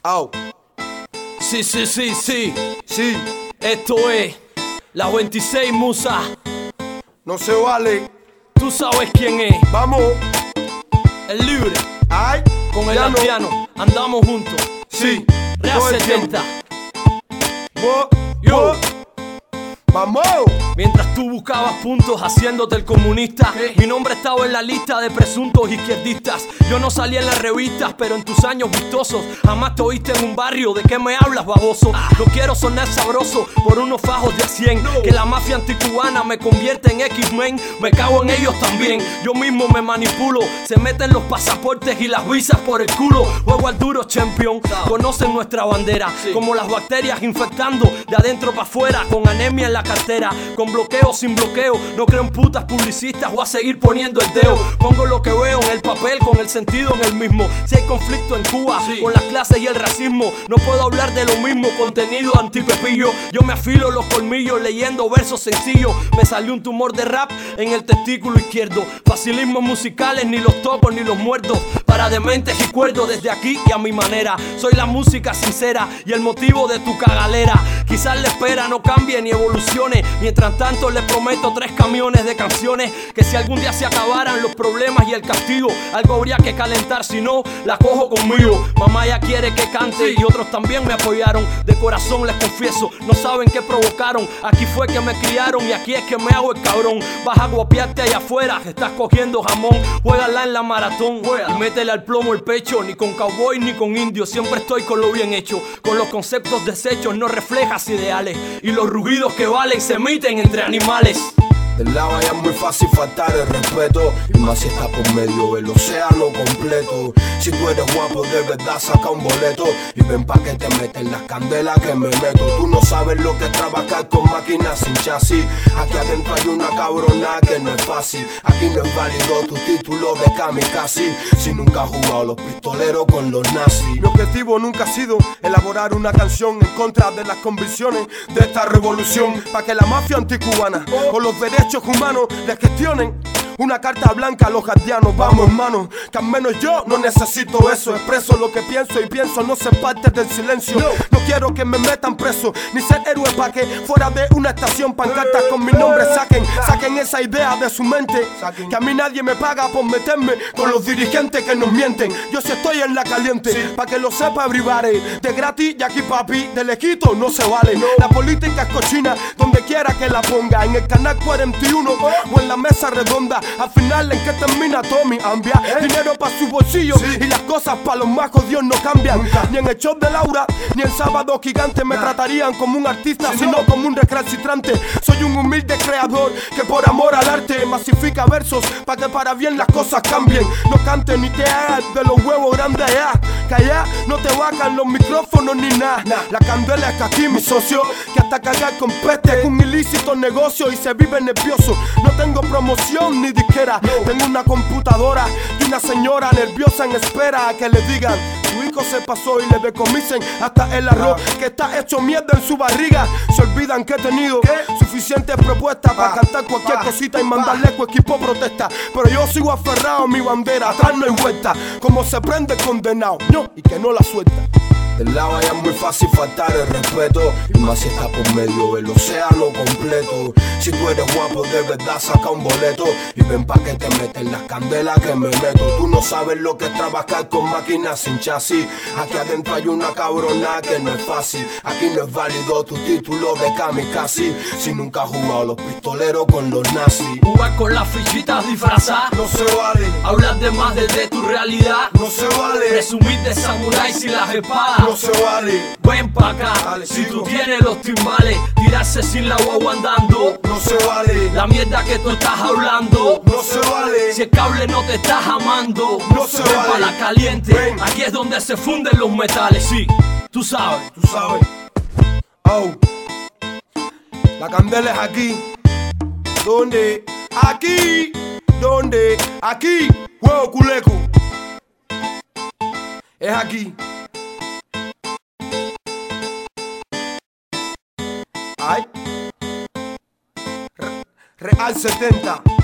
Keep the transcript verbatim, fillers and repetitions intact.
Au. Sí, sí, sí, sí. Sí, Esto es la veintiséis Musa. no se vale. Tú sabes quién es. Vamos. El libre. Ay, Con el ya no. Atiano. Andamos juntos. Sí, Real todo el setenta. Wo, Yo. wo. Vamos. Mientras tú buscabas puntos haciéndote el comunista, ¿Qué? mi nombre estaba en la lista de presuntos izquierdistas. Yo no salí en las revistas, pero en tus años vistosos jamás te oíste en un barrio. ¿De qué me hablas, baboso? No quiero sonar sabroso por unos fajos de a cien. Que la mafia anticubana me convierte en X-Men. Me cago en ellos también. Yo mismo me manipulo. Se meten los pasaportes y las visas por el culo. Juego al duro, champion. Conocen nuestra bandera. Como las bacterias infectando de adentro para afuera. Con anemia en la cartera, con bloqueo sin bloqueo. No creo en putas publicistas, voy a seguir poniendo el dedo. Pongo lo que veo en el papel con el sentido en el mismo. Si hay conflicto en Cuba, sí, con las clases y el racismo, no puedo hablar de lo mismo. Contenido antipepillo, yo me afilo los colmillos leyendo versos sencillos. Me salió un tumor de rap en el testículo izquierdo. Facilismos musicales, ni los toco ni los muertos. Para dementes y cuerdos desde aquí y a mi manera. Soy la música sincera y el motivo de tu cagalera. Quizás la espera no cambie ni evolucione. Mientras tanto les prometo tres camiones de canciones. Que si algún día se acabaran los problemas y el castigo, algo habría que calentar, si no, la cojo conmigo. Mamá ya quiere que cante y otros también me apoyaron. De corazón les confieso, no saben qué provocaron. Aquí fue que me criaron y aquí es que me hago el cabrón. Vas a guapiarte allá afuera, estás cogiendo jamón. Juégala en la maratón y métele al plomo el pecho. Ni con cowboy ni con indio, siempre estoy con lo bien hecho. Con los conceptos deshechos, no reflejas ideales. Y los rugidos que valen se emiten entre animales. Del lado allá es muy fácil faltar el respeto, y más si está por medio del océano completo. Si tú eres guapo de verdad saca un boleto y ven pa' que te meten las candelas que me meto. Tú no sabes lo que es trabajar con máquinas sin chasis. Aquí adentro hay una cabrona que no es fácil. Aquí no es válido tu título de kamikaze si nunca has jugado los pistoleros con los nazis. Mi objetivo nunca ha sido elaborar una canción en contra de las convicciones de esta revolución, pa' que la mafia anticubana o los derechos humanos les gestionen una carta blanca a los guardianos. Vamos, hermano, que al menos yo no necesito eso. Expreso lo que pienso y pienso no ser parte del silencio. No, no quiero que me metan preso, ni ser héroe pa' que fuera de una estación pancartas con mi nombre saquen. Saquen esa idea de su mente, que a mí nadie me paga por meterme con los dirigentes que nos mienten. Yo sí estoy en la caliente, pa' que lo sepa everybody. De gratis y aquí papi, de lejito no se vale. La política es cochina, donde quiera que la ponga. En el canal cuarenta y uno o en la mesa redonda. Al final en que termina Tommy Ambia, ¿Eh? Dinero pa' su bolsillo, sí, y las cosas pa' los más jodidos no cambian. Nunca. Ni en el show de Laura, ni en Sábado Gigante me nah. tratarían como un artista, si sino no como un recalcitrante. Soy un humilde creador que por amor al arte masifica versos pa' que para bien las cosas cambien. No cantes ni te hagas de los huevos grandes allá, que allá no te bajan los micrófonos ni nada. Nah. La candela es que aquí mi socio, que hasta cagar con peste es un ilícito negocio y se vive nervioso. No tengo promoción ni disquera, no. Tengo una computadora y una señora nerviosa en espera a que le digan tu hijo se pasó y le decomisen hasta el arroz que está hecho mierda en su barriga. Se olvidan que he tenido ¿Qué? suficientes propuestas para cantar cualquier cosita y mandarle cu equipo protesta. Pero yo sigo aferrado a mi bandera, atrás no hay vuelta. Como se prende condenado, no, y que no la suelta. Del lado allá es muy fácil faltar el respeto, y más si está por medio del océano completo. Si tú eres guapo de verdad saca un boleto y ven pa' que te meten las candelas que me meto. Tú no sabes lo que es trabajar con máquinas sin chasis. Aquí adentro hay una cabrona que no es fácil. Aquí no es válido tu título de kamikaze si nunca has jugado los pistoleros con los nazis. Jugar con las fichitas disfrazadas no se vale. Hablar de más desde tu realidad no se vale. Presumir de samuráis y las espadas no se vale. Ven pa' acá, Dale, si sigo. tú tienes los timbales, tirarse sin la guagua andando no se vale. La mierda que tú estás hablando no se vale. Si el cable no te estás amando, no se ven vale. pa' la caliente. Ven. Aquí es donde se funden los metales, sí, tú sabes. Tú sabes. Oh. La candela es aquí. ¿Dónde? Aquí. ¿Dónde? Aquí. Huevo culeco. Es aquí. Ay. Real setenta.